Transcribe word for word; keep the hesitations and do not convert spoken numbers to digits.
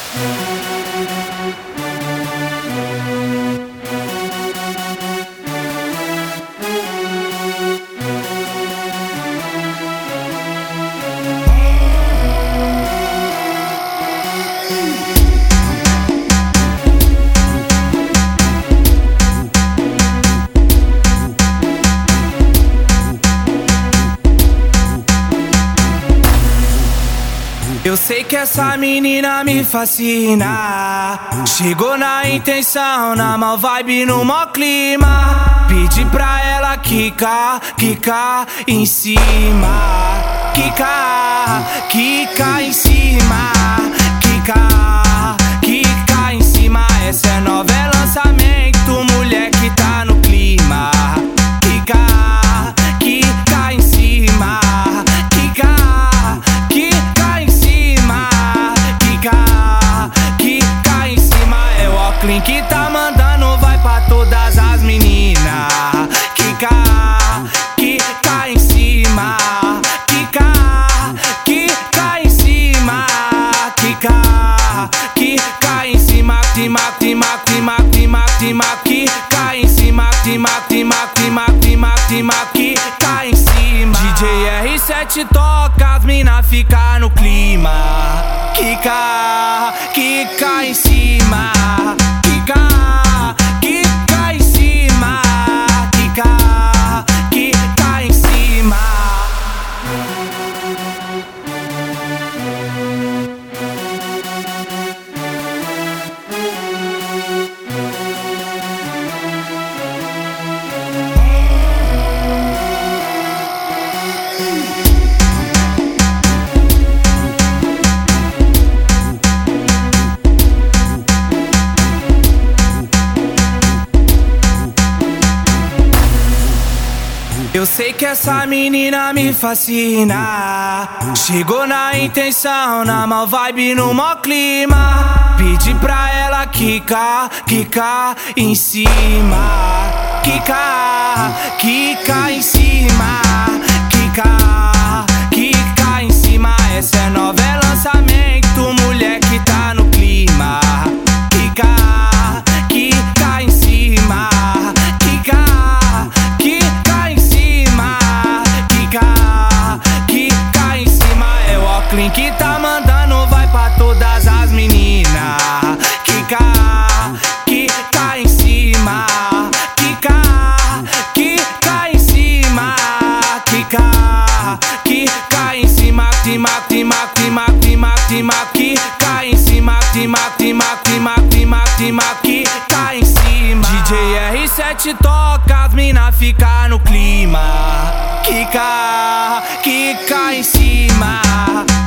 Eu sei que essa menina me fascina. Chegou na intenção, na mal vibe, no mó clima. Pedi pra ela quicar, quicar em cima. Quicar, quicar em cima. Quicar, quicar em cima. Essa é nova, é lançamento, mulher que tá no clima. Quicar, quicar em cima. Quicar, quicar em cima. Quicar, quicar em cima. É o Oclean que tá mandando, vai pra todas as meninas. Quicar, quicar em cima. Quicar, quicar em cima. Quicar, quicar em cima. Clima, clima, clima, clima, clima. Quicar em cima. Clima, clima, clima, clima, clima. Quicar em cima. D J R sete toca, as mina fica no clima. Quicar, quicar em cima. Quicar, quicar em cima. Quicar, quicar em cima. Eu sei que essa menina me fascina. Chegou na intenção, na mal vibe, no mó clima. Pedi pra ela quicar, quicar em cima. Quicar, quicar em cima. Quicar, quicar em cima. Essa é nova, é lançamento, mulher que tá no clima. Quicar, quicar em cima. Quicar, quicar em cima. Quicar, quicar em cima. É o Oclean que tá mandando, vai pra todas as meninas. Quicar, quicar em cima. Quicar, quicar em cima. Quicar, quicar em cima. Clima, clima, clima, clima, clima. Quicar em cima. Clima, clima, clima, clima, clima. Quicar em cima. D J R sete toca, as mina fica no clima. Quicar, quicar em cima.